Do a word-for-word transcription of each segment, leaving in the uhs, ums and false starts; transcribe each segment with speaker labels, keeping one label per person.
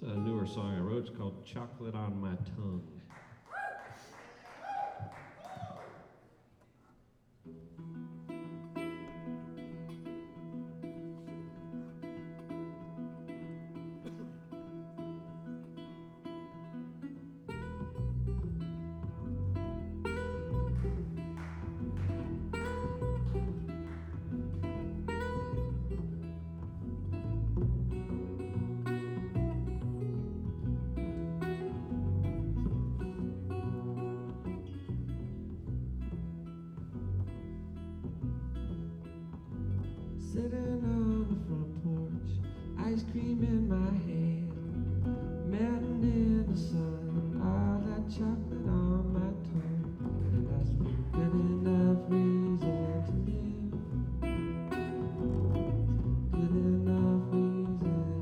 Speaker 1: a newer song I wrote. It's called Chocolate on My Tongue.
Speaker 2: Sitting on the front porch, ice cream in my hand, melting in the sun, all that chocolate on my tongue, and that's good enough reason to live, good enough reason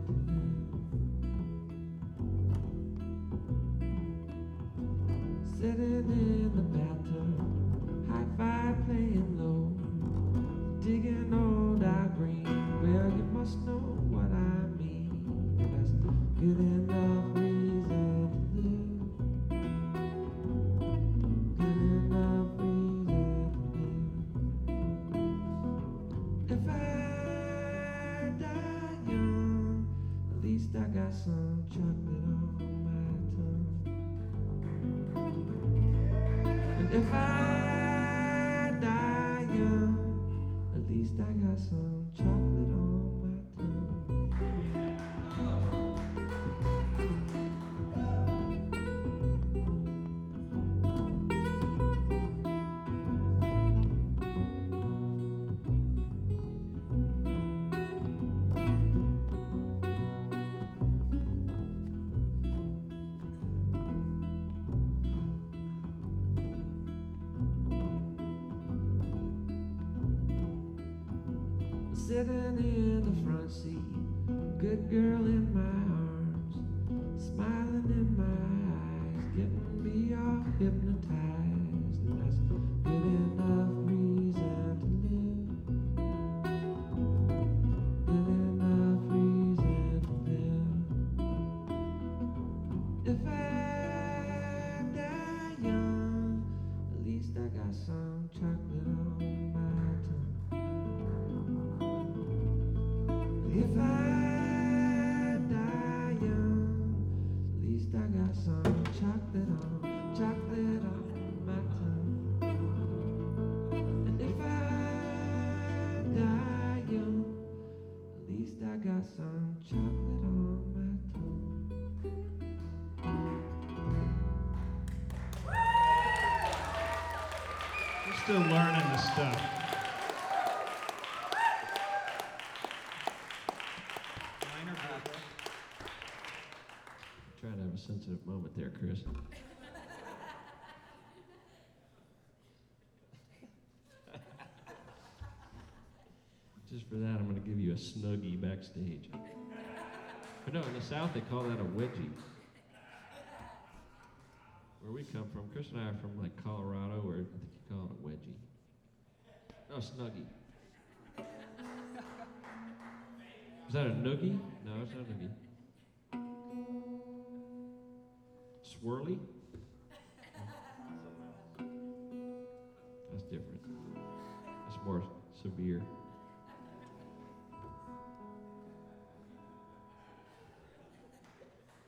Speaker 2: to live. Sitting in the bathtub, high five playing low, digging old eye green. Well, you must know what I mean. That's good enough reason to live. Good enough reason to live. If I die young, at least I got some chocolate on my tongue. And if I die young, at least I got some chocolate on my tongue. Sitting in the front seat, good girl in my arms, smiling in my eyes, getting me all hypnotized, and that's good enough reason to live, good enough reason to live. If I die young, at least I got some chocolate on my tongue. If I die young, at least I got some chocolate on, chocolate on my tongue. And if I die young, at least I got some chocolate on my tongue.
Speaker 3: We're still learning this stuff.
Speaker 1: Trying to have a sensitive moment there, Chris. Just for that, I'm going to give you a snuggie backstage. But no, in the South, they call that a wedgie. Where we come from, Chris and I are from like Colorado, where I think you call it a wedgie. No, snuggie. Is that a noogie? No, it's not a noogie. Swirly? That's different. That's more severe.